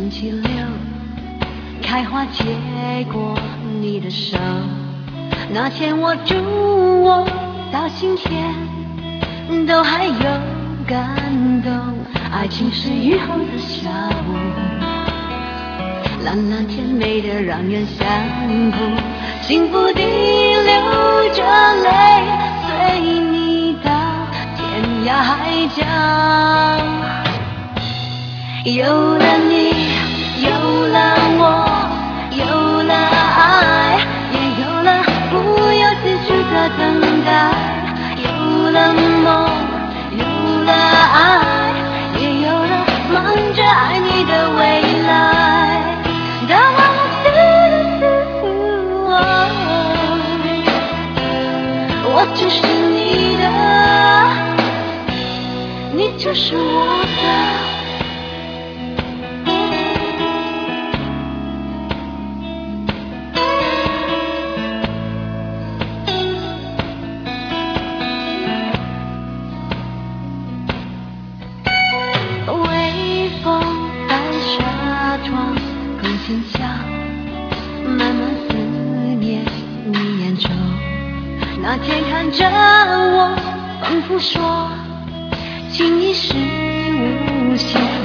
星期六，开花结果你的手。那天我祝我到今天都还有感动。爱情是雨后的小雾，蓝蓝甜美的让人想哭，幸福地流着泪，随你到天涯海角。有了你，有了我，有了爱，也有了不由自主的等待。有了梦，有了爱，也有了忙着爱你的未来。当我只是你的，你就是我的。微风在纱窗空心墙，慢慢思念你眼中。那天看着我，仿佛说情意是无限。